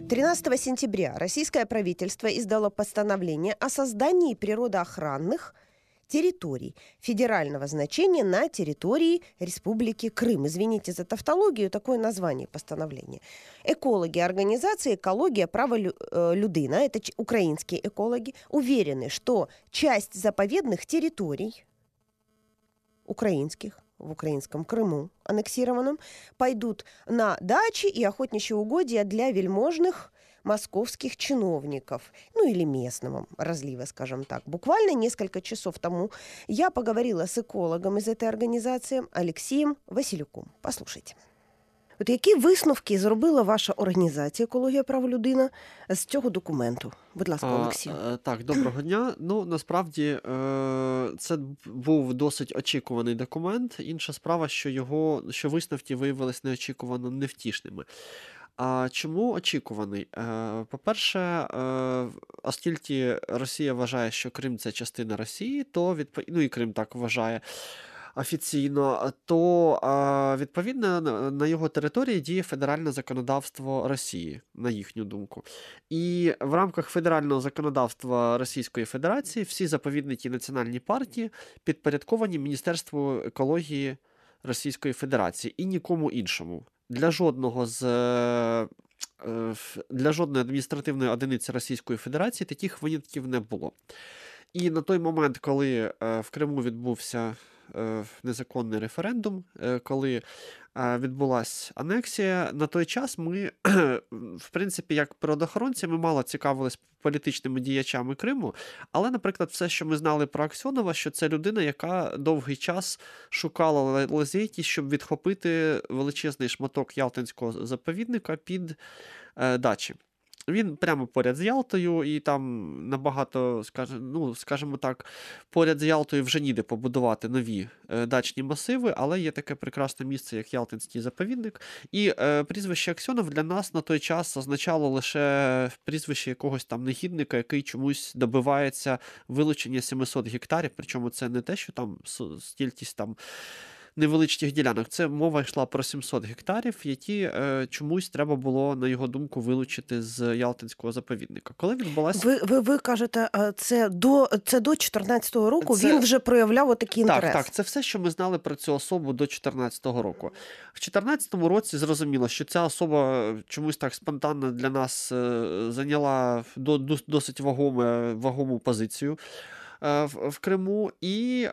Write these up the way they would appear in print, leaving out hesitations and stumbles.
13 сентября российское правительство издало постановление о создании природоохранных территорий федерального значения на территории Республики Крым. Извините за тавтологию, такое название постановления. Экологи организации «Экология. Право людина», это украинские экологи, уверены, что часть заповедных территорий украинских в украинском Крыму аннексированном пойдут на дачи и охотничьи угодья для вельможных московских чиновников, ну или местного разлива, скажем так. Буквально несколько часов тому я поговорила с экологом из этой организации Алексеем Василюком. Послушайте. От які висновки зробила ваша організація «Екологія. Право людина» з цього документу? Будь ласка, Олексій. Так, доброго дня. Ну, насправді, це був досить очікуваний документ. Інша справа, що висновки виявилися неочікувано невтішними. А чому очікуваний? По-перше, оскільки Росія вважає, що Крим – це частина Росії, то ну і Крим так вважає офіційно, то відповідно на його території діє федеральне законодавство Росії, на їхню думку. І в рамках федерального законодавства Російської Федерації всі заповідники національні парки підпорядковані Міністерству екології Російської Федерації і нікому іншому. Для жодної адміністративної одиниці Російської Федерації таких винятків не було. І на той момент, коли в Криму відбувся незаконний референдум, коли відбулася анексія, на той час ми, в принципі, як природоохоронці, ми мало цікавились політичними діячами Криму, але, наприклад, все, що ми знали про Аксьонова, що це людина, яка довгий час шукала лазейки, щоб відхопити величезний шматок Ялтинського заповідника під дачі. Він прямо поряд з Ялтою, і там набагато, скажімо так, поряд з Ялтою вже ніде побудувати нові дачні масиви, але є таке прекрасне місце, як Ялтинський заповідник. І прізвище Аксьонов для нас на той час означало лише прізвище якогось там негідника, який чомусь добивається вилучення 700 гектарів, причому це не те, що там стількись там невеличких ділянок. Це мова йшла про 700 гектарів, які чомусь треба було, на його думку, вилучити з Ялтинського заповідника. Коли відбулася... Ви кажете, це до 14-го року він вже проявляв отакий інтерес? Так, це все, що ми знали про цю особу до 14-го року. В 14-му році зрозуміло, що ця особа чомусь так спонтанно для нас зайняла досить вагому позицію в Криму, і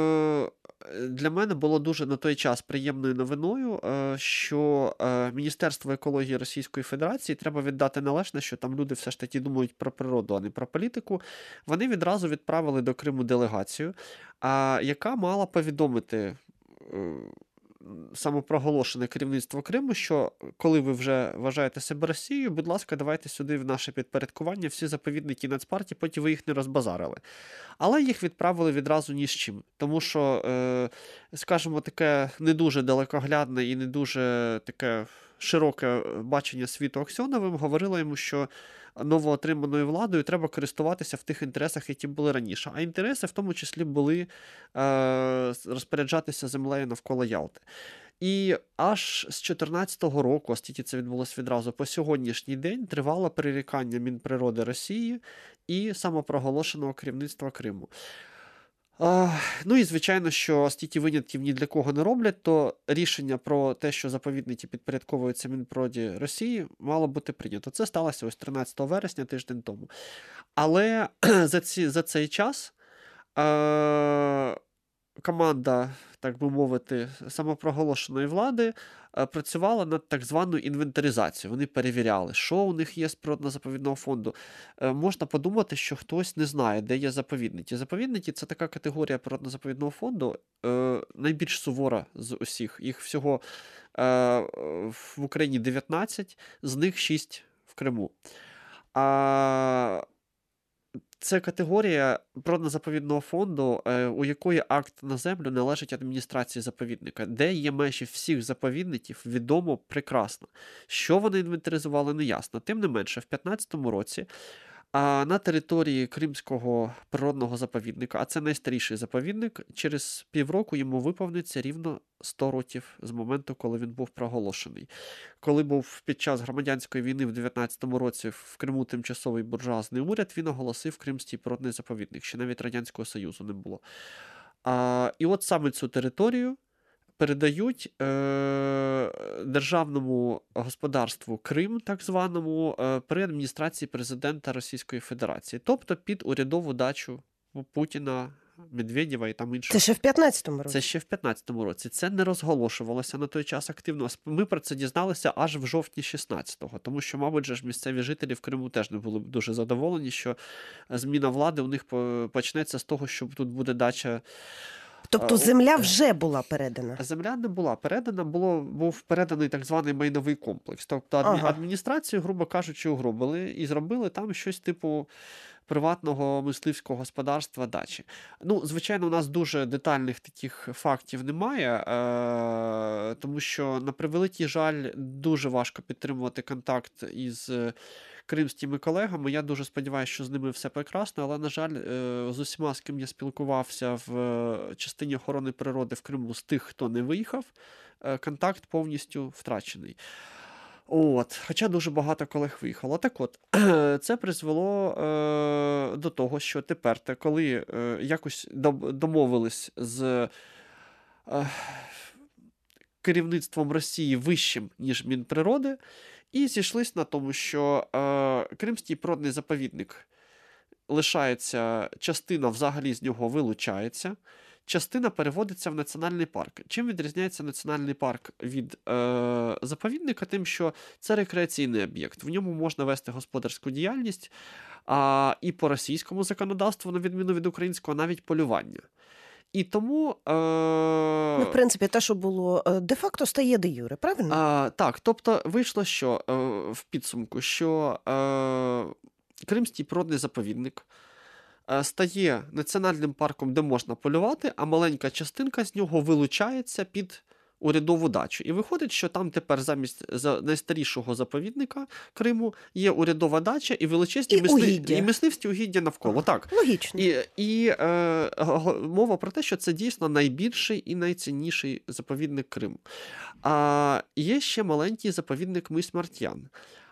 для мене було дуже на той час приємною новиною, що Міністерство екології Російської Федерації, треба віддати належне, що там люди все ж таки думають про природу, а не про політику. Вони відразу відправили до Криму делегацію, яка мала повідомити самопроголошене керівництво Криму, що коли ви вже вважаєте себе Росією, будь ласка, давайте сюди в наше підпорядкування всі заповідники Нацпарті, потім ви їх не розбазарили. Але їх відправили відразу ні з чим. Тому що, скажімо, таке не дуже далекоглядне і не дуже таке широке бачення світу Аксьоновим говорило йому, що новоотриманою владою треба користуватися в тих інтересах, які були раніше. А інтереси в тому числі були розпоряджатися землею навколо Ялти. І аж з 14-го року, оскільки це відбулося відразу, по сьогоднішній день тривало перерікання Мінприроди Росії і самопроголошеного керівництва Криму. Ну і, звичайно, що оскільки винятків ні для кого не роблять, то рішення про те, що заповідники підпорядковуються Мінприроді Росії, мало бути прийнято. Це сталося ось 13 вересня, тиждень тому. Але за цей час команда, так би мовити, самопроголошеної влади працювала над так званою інвентаризацією. Вони перевіряли, що у них є з природно-заповідного фонду. Можна подумати, що хтось не знає, де є заповідники. Заповідники – це така категорія природно-заповідного фонду, найбільш сувора з усіх. Їх всього в Україні 19, з них 6 в Криму. Це категорія природно-заповідного фонду, у якої акт на землю належить адміністрації заповідника. Де є межі всіх заповідників, відомо прекрасно. Що вони інвентаризували, не ясно. Тим не менше, в 2015 році А на території Кримського природного заповідника, а це найстаріший заповідник, через півроку йому виповниться рівно 100 років з моменту, коли він був проголошений. Коли був під час громадянської війни в 19-му році в Криму тимчасовий буржуазний уряд, він оголосив Кримський природний заповідник, ще навіть Радянського Союзу не було. І от саме цю територію передають державному господарству Крим, так званому, при адміністрації президента Російської Федерації. Тобто під урядову дачу Путіна, Медведєва і там інших. Це ще в 15-му році? Це ще в 15-му році. Це не розголошувалося на той час активно. Ми про це дізналися аж в жовтні 16-го, тому що, мабуть, ж місцеві жителі в Криму теж не були дуже задоволені, що зміна влади у них почнеться з того, що тут буде дача. Тобто земля вже була передана? Земля не була передана, був переданий так званий майновий комплекс. Тобто адміністрацію, грубо кажучи, угробили і зробили там щось типу приватного мисливського господарства дачі. Ну, звичайно, у нас дуже детальних таких фактів немає, тому що, на превеликий жаль, дуже важко підтримувати контакт із кримськими колегами. Я дуже сподіваюся, що з ними все прекрасно, але, на жаль, з усіма, з ким я спілкувався в частині охорони природи в Криму, з тих, хто не виїхав, контакт повністю втрачений. Хоча дуже багато колег виїхало. Так от, це призвело до того, що тепер, коли якось домовились з керівництвом Росії вищим, ніж Мінприроди, і зійшлись на тому, що Кримський природний заповідник лишається, частина взагалі з нього вилучається, частина переводиться в національний парк. Чим відрізняється національний парк від заповідника? Тим, що це рекреаційний об'єкт. В ньому можна вести господарську діяльність, і по російському законодавству, на відміну від українського, навіть полювання. І тому... в принципі, те, що було де-факто, стає де-юре, правильно? Так, тобто вийшло, що в підсумку, що Кримський природний заповідник стає національним парком, де можна полювати, а маленька частинка з нього вилучається під урядову дачу. І виходить, що там тепер замість найстарішого заповідника Криму є урядова дача і величезні мисливські угіддя навколо. Так. Логічно. І мова про те, що це дійсно найбільший і найцінніший заповідник Криму. Є ще маленький заповідник Мись-Мартьян.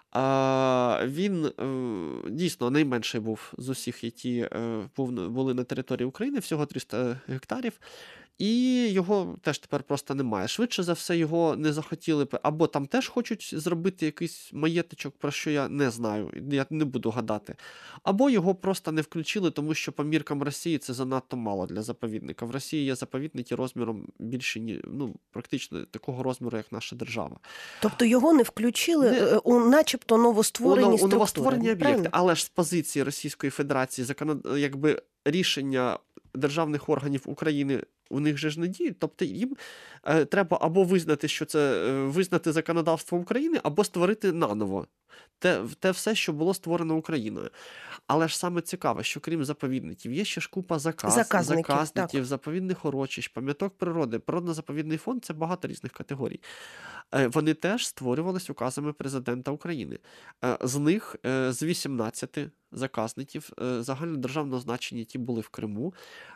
Він дійсно найменший був з усіх, які були на території України, всього 300 гектарів. І його теж тепер просто немає. Швидше за все, його не захотіли, або там теж хочуть зробити якийсь маєточок, про що я не знаю, я не буду гадати. Або його просто не включили, тому що по міркам Росії це занадто мало для заповідника. В Росії є заповідники розміром більше, практично такого розміру, як наша держава. Тобто його не включили у начебто новостворені структури. У новостворені об'єкти, але ж з позиції Російської Федерації рішення державних органів України у них же ж не діють, тобто їм треба або визнати, що це визнати законодавство України, або створити наново те все, що було створено Україною. Але ж саме цікаве, що крім заповідників, є ще ж купа заказників, заповідних урочищ, пам'яток природи. Природно-заповідний фонд – це багато різних категорій. Вони теж створювалися указами президента України. З них, з 18 заказників загальнодержавного значення, які були в Криму,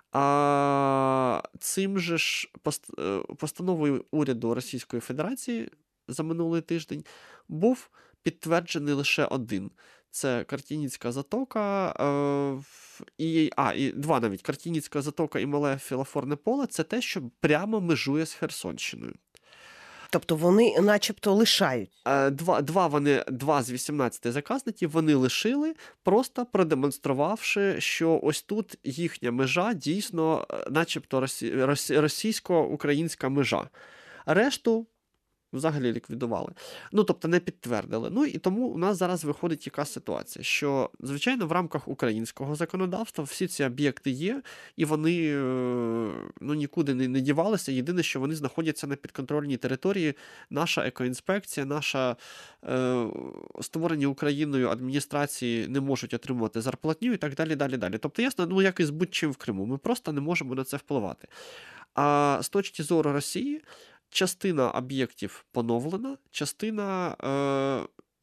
цим же ж постановою уряду Російської Федерації за минулий тиждень був підтверджений лише один. Це Картініцька затока, і два навіть. Картініцька затока і Мале Філофорне поле – це те, що прямо межує з Херсонщиною. Тобто вони начебто лишають? Два з 18 заказників вони лишили, просто продемонструвавши, що ось тут їхня межа дійсно начебто російсько-українська межа. Решту взагалі ліквідували. Тобто не підтвердили. І тому у нас зараз виходить яка ситуація, що, звичайно, в рамках українського законодавства всі ці об'єкти є, і вони нікуди не дівалися. Єдине, що вони знаходяться на підконтрольній території. Наша екоінспекція, наша створені Україною адміністрації не можуть отримувати зарплатню і так далі. Тобто, ясно, як і з будь-чим в Криму. Ми просто не можемо на це впливати. А з точки зору Росії, частина об'єктів поновлена, частина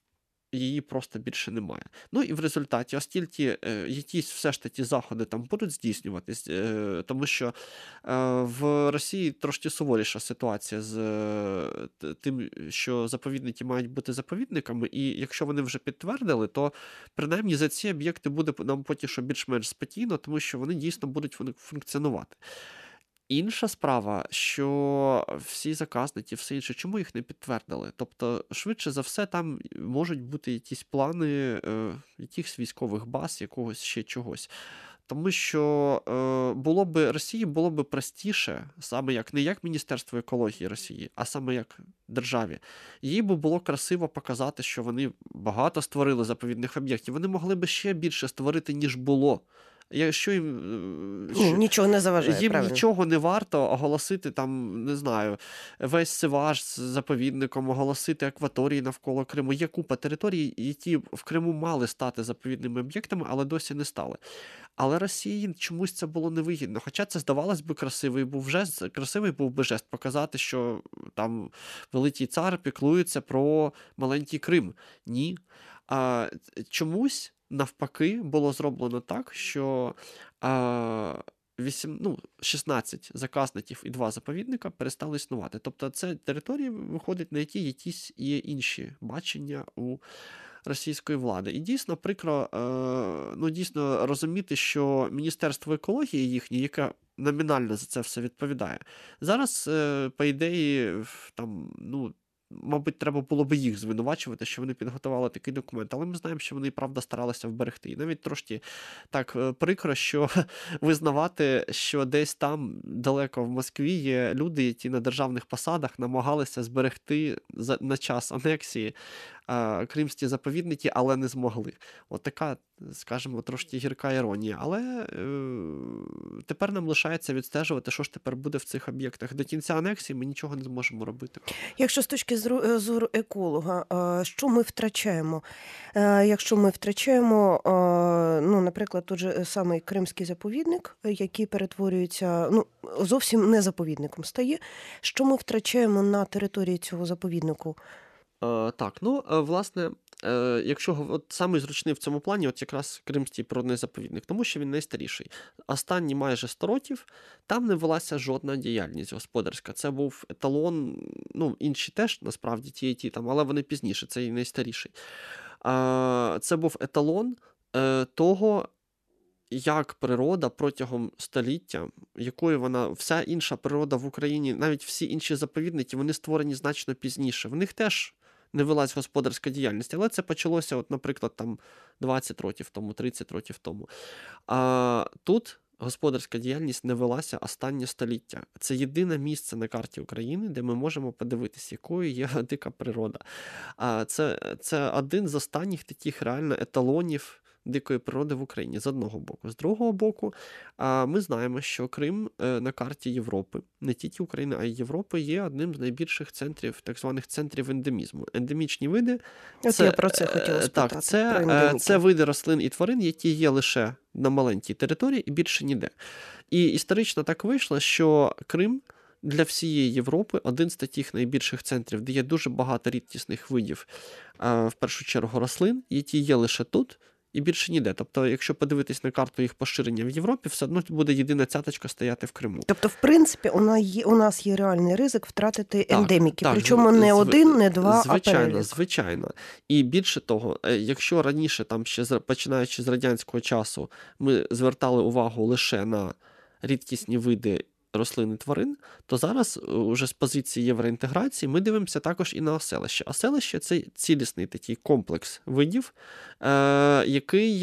її просто більше немає. Ну і в результаті, оскільки якісь все ж таки заходи там будуть здійснюватись, тому що в Росії трошки суворіша ситуація з тим, що заповідники мають бути заповідниками, і якщо вони вже підтвердили, то принаймні за ці об'єкти буде нам поки що більш-менш спокійно, тому що вони дійсно будуть функціонувати. Інша справа, що всі заказники, все інше, чому їх не підтвердили? Тобто, швидше за все, там можуть бути якісь плани якихось військових баз, якогось ще чогось. Тому що Росії було б простіше, саме як не як Міністерство екології Росії, а саме як державі. Їй би було красиво показати, що вони багато створили заповідних об'єктів. Вони могли б ще більше створити, ніж було. Якщо нічого не заважає, їм правильно. нічого не варто оголосити там, не знаю, весь Сиваш з заповідником, оголосити акваторії навколо Криму. Є купа територій, які в Криму мали стати заповідними об'єктами, але досі не стали. Але Росії чомусь це було невигідно. Хоча це, здавалось би, красивий був би жест показати, що там великий цар піклується про маленький Крим. Ні. Чомусь навпаки було зроблено так, що 16 заказників і 2 заповідника перестали існувати. Тобто це території виходить, на які якісь є інші бачення у російської влади. І дійсно прикро дійсно розуміти, що Міністерство екології їхнє, яке номінально за це все відповідає, зараз, по ідеї, там, мабуть, треба було би їх звинувачувати, що вони підготували такий документ. Але ми знаємо, що вони, правда, старалися вберегти. І навіть трошки так прикро, що визнавати, що десь там, далеко в Москві, є люди, які на державних посадах намагалися зберегти на час анексії кримські заповідники, але не змогли. От така, скажімо, трошки гірка іронія. Але тепер нам лишається відстежувати, що ж тепер буде в цих об'єктах. До кінця анексії ми нічого не зможемо робити. Якщо з точки зору еколога, що ми втрачаємо? Якщо ми втрачаємо, наприклад, той же самий Кримський заповідник, який перетворюється, зовсім не заповідником стає, що ми втрачаємо на території цього заповіднику? Власне, якщо самий зручний в цьому плані, от якраз Кримський природний заповідник, тому що він найстаріший. Останні майже 100 років там не велася жодна діяльність господарська. Це був еталон, інші теж, насправді, ті там, але вони пізніше, це і найстаріший. Це був еталон того, як природа протягом століття, якою вся інша природа в Україні, навіть всі інші заповідники, вони створені значно пізніше. В них теж не велась господарська діяльність, але це почалося, наприклад, там 20 років тому, 30 років тому. А тут господарська діяльність не велася останнє століття. Це єдине місце на карті України, де ми можемо подивитися, якою є дика природа. Це один з останніх таких реально еталонів дикої природи в Україні, з одного боку. З другого боку, ми знаємо, що Крим на карті Європи, не тільки України, а й Європи, є одним з найбільших центрів, так званих центрів ендемізму. Ендемічні види – я про це хотіла спитати. це види рослин і тварин, які є лише на маленькій території і більше ніде. І історично так вийшло, що Крим для всієї Європи один з таких найбільших центрів, де є дуже багато рідкісних видів, в першу чергу рослин, які є лише тут, і більше ніде. Тобто, якщо подивитись на карту їх поширення в Європі, все одно буде єдина цяточка стояти в Криму. Тобто, в принципі, у нас є реальний ризик втратити ендеміки. Причому не один, не два, а перелік. Звичайно. І більше того, якщо раніше, там ще починаючи з радянського часу, ми звертали увагу лише на рідкісні види рослин і тварин, то зараз уже з позиції євроінтеграції ми дивимося також і на оселище. Оселище – це цілісний такий комплекс видів, який,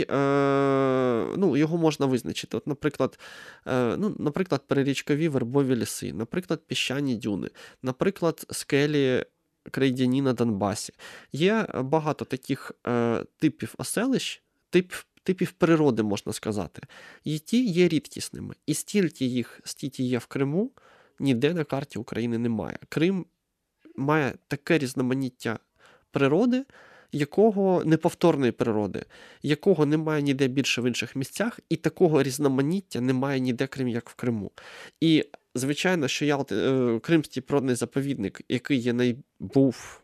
його можна визначити. От, наприклад, перерічкові вербові ліси, наприклад, піщані дюни, наприклад, скелі крейдяні на Донбасі. Є багато таких типів оселищ, типів природи, можна сказати, які є рідкісними. І стільки є в Криму, ніде на карті України немає. Крим має таке різноманіття природи, неповторної природи, якого немає ніде більше в інших місцях, і такого різноманіття немає ніде, крім як в Криму. І, звичайно, що Кримський природний заповідник, який був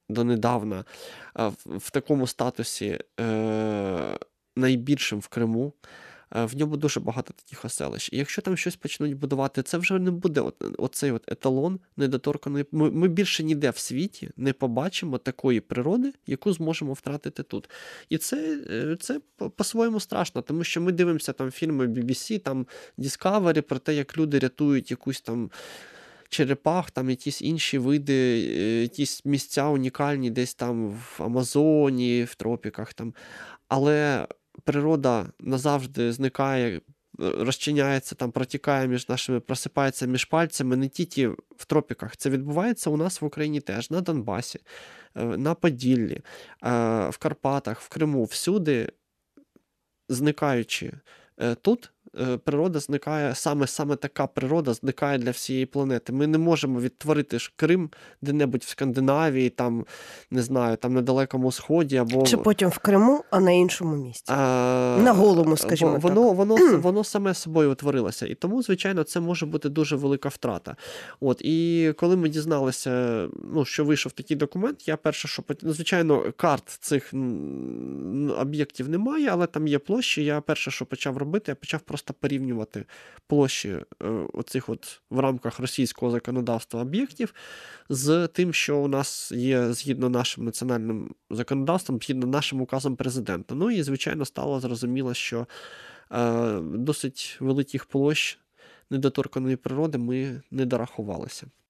донедавна в такому статусі найбільшим в Криму. В ньому дуже багато таких оселищ. І якщо там щось почнуть будувати, це вже не буде оцей еталон недоторканий. Ми більше ніде в світі не побачимо такої природи, яку зможемо втратити тут. І це по-своєму страшно, тому що ми дивимося там фільми BBC, там Discovery про те, як люди рятують якусь там черепах, там якісь інші види, якісь місця унікальні десь там в Амазоні, в тропіках там. Але природа назавжди зникає, розчиняється, там, протікає між нашими, просипається між пальцями, не тільки в тропіках. Це відбувається у нас в Україні теж, на Донбасі, на Поділлі, в Карпатах, в Криму, всюди, зникаючи тут, природа зникає, саме така природа зникає для всієї планети. Ми не можемо відтворити ж Крим де-небудь в Скандинавії, там, не знаю, там на Далекому Сході, або... Чи потім в Криму, а на іншому місці. На голому, скажімо так. Воно саме собою утворилося. І тому, звичайно, це може бути дуже велика втрата. І коли ми дізналися, що вийшов такий документ, я перше, що... Звичайно, карт цих об'єктів немає, але там є площі. Я перше, що почав робити, я почав просто порівнювати площі оцих в рамках російського законодавства об'єктів з тим, що у нас є згідно нашим національним законодавством, згідно нашим указом президента. І, звичайно, стало зрозуміло, що досить великих площ недоторканої природи ми не дорахувалися.